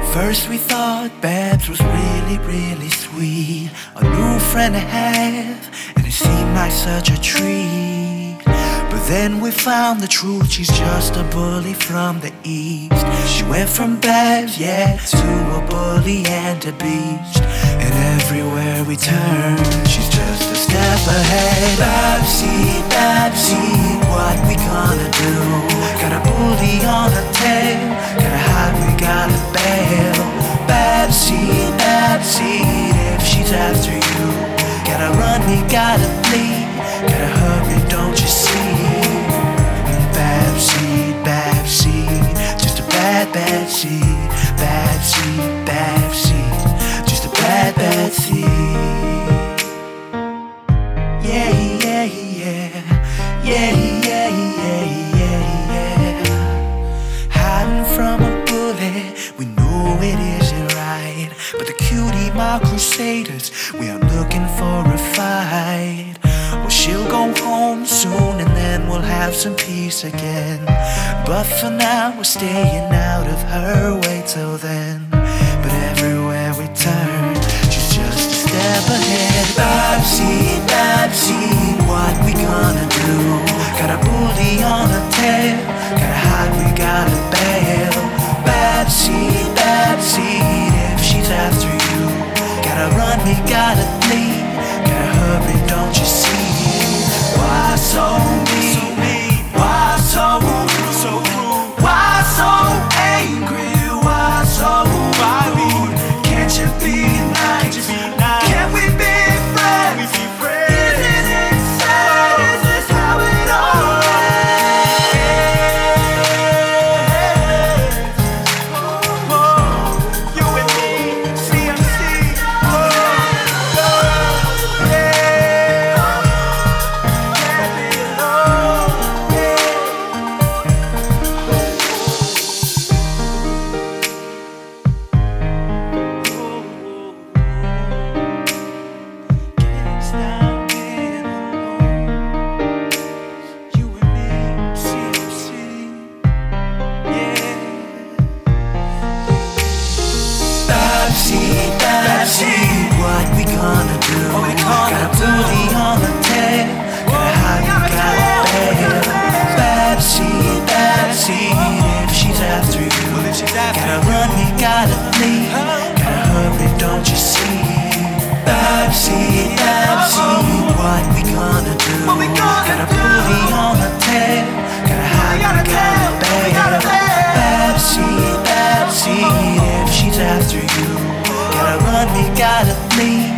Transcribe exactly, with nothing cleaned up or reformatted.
First we thought Babs was really, really sweet, a new friend to have, and it seemed like such a treat. But then we found the truth, she's just a bully from the east. She went from Babs, yeah, to a bully and a beast. And everywhere we turn, she's just a step ahead. Babsy, Babsy, what we gonna do? Got a bully on her tail, gotta hide, we gotta bail. Babsy, Babsy, if she's after you, gotta run, we gotta flee, gotta hurry, don't you see? Babsy, Babsy, just a bad Babsy. Babsy, Babsy, just a bad Babsy. Yeah, yeah, yeah, yeah, yeah, yeah, yeah, yeah. Hiding from a bully, we know it isn't right, but the cutie mark crusaders, we are looking for a fight. Well, she'll go home soon and then we'll have some peace again. But for now we're staying out of her way till then. But everywhere we turn, she's just a step ahead. Babsy, Babsy, what we gonna do? Got a bully on her tail, gotta hide, we gotta bail. Babsy, Babsy, if she's after you, gotta run, we gotta flee, gotta hurry, don't you see? Why so mean? Why so rude? Why so angry? Why so rude? Can't you be nice? Can't we be friends? Isn't it sad? Is this how it all ends? Oh, you and me, C M C. Oh, yeah. Can't be alone. Can't stop being alone. You and me, C M C. Yeah. Babsy, Babsy, what we gonna do? Got a bully on the tail, gotta hide, we gotta bail. Babsy, Babsy, if she's after you, gotta run, we gotta flee, gotta hurry, don't you see? Babsy, Babsy, what we gonna do? Got a bully on the tail, gotta hide, we gotta bail. Babsy, Babsy, if she's after you, gotta run, we gotta flee,